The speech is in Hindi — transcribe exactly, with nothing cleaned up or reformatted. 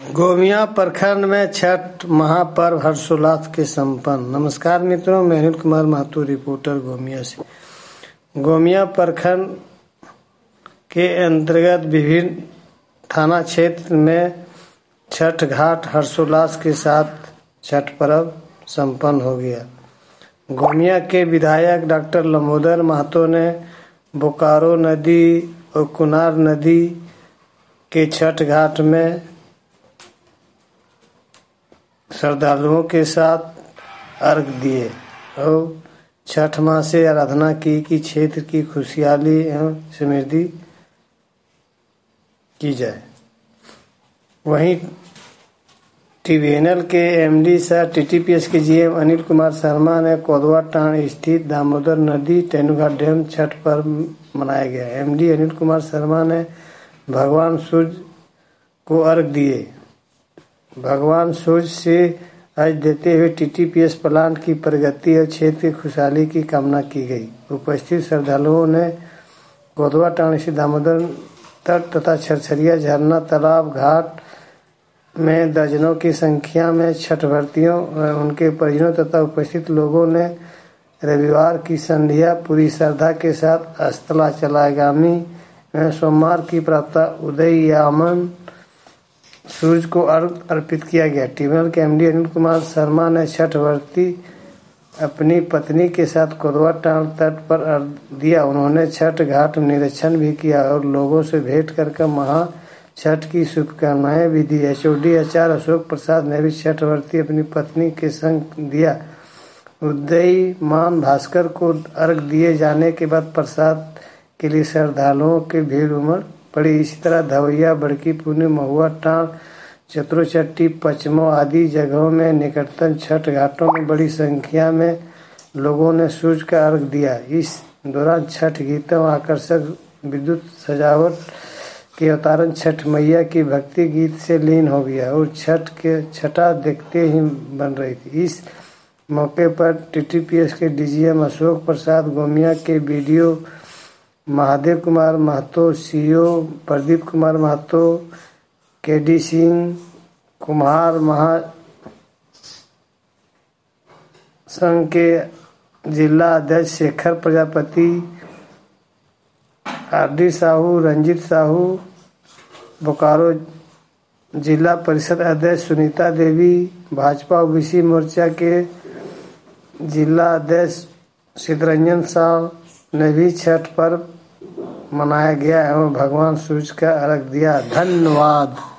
गोमिया प्रखंड में छठ महापर्व हर्षोल्लास के संपन्न। नमस्कार मित्रों, मैं अनिल कुमार महतो, रिपोर्टर गोमिया से। गोमिया प्रखंड के अंतर्गत विभिन्न थाना क्षेत्र में छठ घाट हर्षोल्लास के साथ छठ पर्व संपन्न हो गया। गोमिया के विधायक डॉक्टर लंबोदर महतो ने बोकारो नदी और कुनार नदी के छठ घाट में श्रद्धालुओं के साथ अर्घ दिए और छठ माँ से आराधना की कि क्षेत्र की खुशहाली एवं समृद्धि की जाए। वहीं टीवीएनएल के एमडी सह टीटीपीएस के जीएम अनिल कुमार शर्मा ने कोदवा टांड स्थित दामोदर नदी तेनुघाट डैम छठ पर्व मनाया गया। एमडी अनिल कुमार शर्मा ने भगवान सूर्य को अर्घ दिए। भगवान सूर्य से आज देते हुए टीटीपीएस प्लांट की प्रगति और क्षेत्र की खुशहाली की कामना की गई। उपस्थित श्रद्धालुओं ने कोदवा टांड स्थित दामोदर तट तथा छरछरिया झरना तालाब घाट में दर्जनों की संख्या में छठ व्रतियों और उनके परिजनों तथा उपस्थित लोगों ने रविवार की संध्या पूरी श्रद्धा के साथ अस्ताचलगामी सोमवार की प्रातः उदयीयमान सूर्य को अर्घ अर्पित किया गया। टीवीएनएल के एमडी अनिल कुमार शर्मा ने छठ व्रती अपनी पत्नी के साथ कोदवा टांड तट पर अर्घ दिया। उन्होंने छठ घाट निरीक्षण भी किया और लोगों से भेंट कर महा छठ की शुभकामनाएं भी दी। एचओडी आचार्य अशोक प्रसाद ने भी छठ व्रती अपनी पत्नी के संग दिया। उदयीमान भास्कर को अर्घ दिए जाने के बाद प्रसाद के लिए श्रद्धालुओं की भीड़ उमड़ पड़ी। इसी तरह धवैया, बड़की पुनी, महुआ टांड, चतुरचट्टी, पचमो आदि जगहों में निकटतम छठ घाटों में बड़ी संख्या में लोगों ने सूर्य का अर्घ दिया। इस दौरान छठ गीतों, आकर्षक विद्युत सजावट के अवतरण छठ मैया की भक्ति गीत से लीन हो गया और छठ के छठा देखते ही बन रही थी। इस मौके पर टीटीपीएस के डीजीएम अशोक प्रसाद, गोमिया के BDO Mahadev Kumar Mahto, CO Pradeep Kumar Mahto, KD Singh, कुम्हार महासंघ के जिला अध्यक्ष शेखर प्रजापति, आरडी साहू, रंजित साहू, बोकारो जिला परिषद अध्यक्ष सुनीता देवी, भाजपा ओबीसी मोर्चा के जिला अध्यक्ष सिद्धरंजन साहब ने भी छठ पर्व मनाया गया एवं भगवान सूर्य का अर्घ दिया। धन्यवाद।